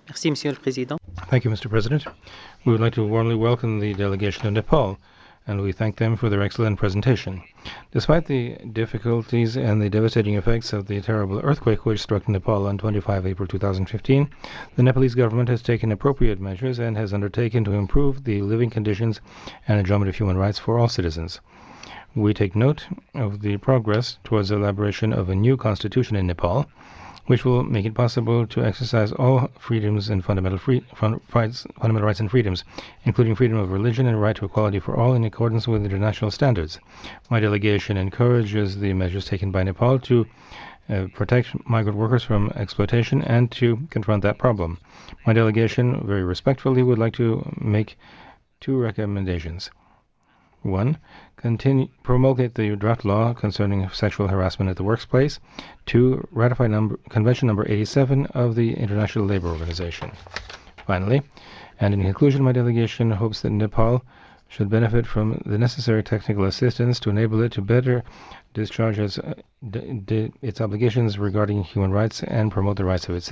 Merci, Monsieur le Président. Thank you, Mr. President. We would like to warmly welcome the delegation of Nepal, and we thank them for their excellent presentation. Despite the difficulties and the devastating effects of the terrible earthquake which struck Nepal on 25 April 2015, the Nepalese government has taken appropriate measures and has undertaken to improve the living conditions and enjoyment of human rights for all citizens. We take note of the progress towards the elaboration of a new constitution in Nepal, which will make it possible to exercise all freedoms and fundamental rights and freedoms, including freedom of religion and right to equality for all in accordance with international standards. My delegation encourages the measures taken by Nepal to protect migrant workers from exploitation and to confront that problem. My delegation very respectfully would like to make two recommendations. One, promulgate the draft law concerning sexual harassment at the workplace. Two, ratify Convention number 87 of the International Labour Organization. Finally, and in conclusion, my delegation hopes that Nepal should benefit from the necessary technical assistance to enable it to better discharge its obligations regarding human rights and promote the rights of its